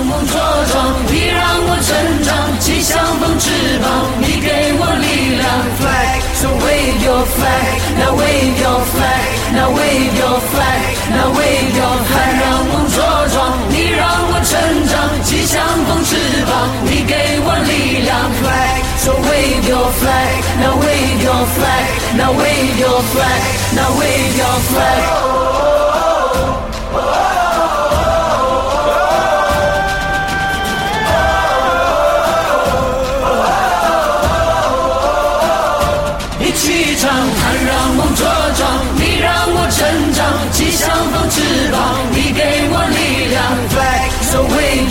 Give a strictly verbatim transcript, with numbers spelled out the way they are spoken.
梦茁壮，你让我成长，气象风翅膀，你给我力量。Flag, so wave your flag, now wave your flag, now wave your flag, now wave your flag。让梦茁壮，你让我成长，气象风翅膀，你给我力量。Flag, so wave your flag, now wave your flag, now wave your flag, now wave your flag。气场，它让梦茁壮，你让我成长，气象风翅膀，你给我力量。Flag, so wave